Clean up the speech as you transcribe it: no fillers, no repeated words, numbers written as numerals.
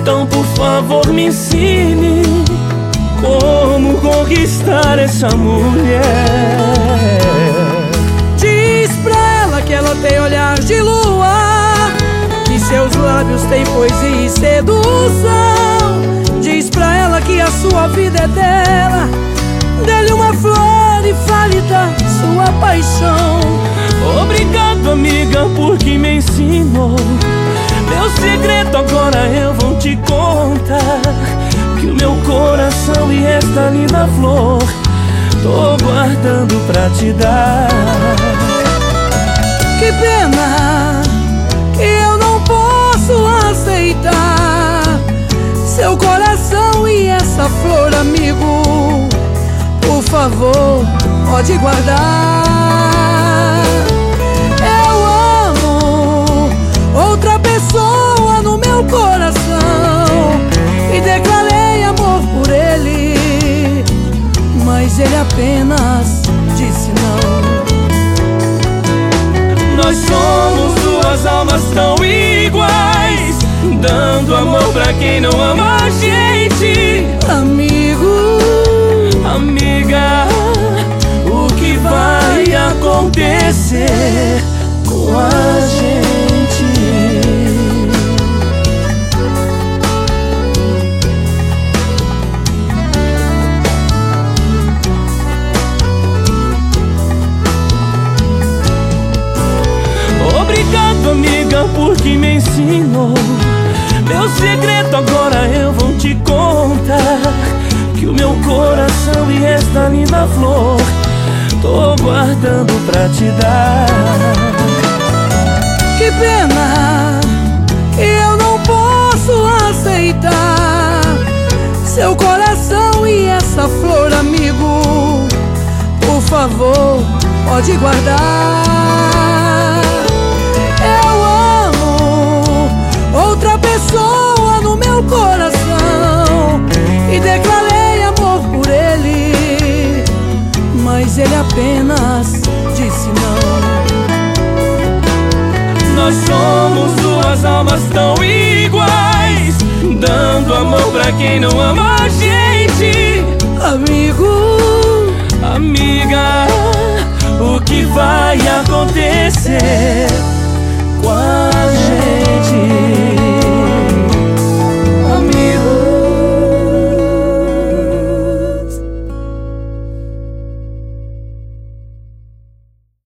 Então por favor me ensine como conquistar essa mulher. Diz pra ela que ela tem olhar de lua, que seus lábios têm poesia e sedução. Diz pra ela que a sua vida é dela, dê-lhe uma flor e fale da sua paixão. Obrigado, amiga, porque me ensinou. Meu segredo agora eu vou te contar, que o meu coração e esta linda flor tô guardando pra te dar. Que pena que eu não posso aceitar seu coração e essa flor, amigo. Por favor, pode guardar. Eu amo outra pessoa no meu coração e declarei amor por ele, mas ele apenas disse não. Nós somos duas almas tão iguais, dando amor pra quem não ama a gente. Amigo, amiga, o que vai acontecer com a gente? Obrigado, amiga, porque me ensinou. Meu segredo agora eu vou te contar, que o meu coração e esta linda flor tô guardando pra te dar. que pena que eu não posso aceitar seu coração e essa flor, amigo. Por favor, pode guardar. Eu amo outra pessoa no meu coração e declarei amor por ele, mas ele apenas disse não. Nós somos duas almas tão iguais, dando amor pra quem não ama a gente. Amigo, amiga, o que vai acontecer com a gente?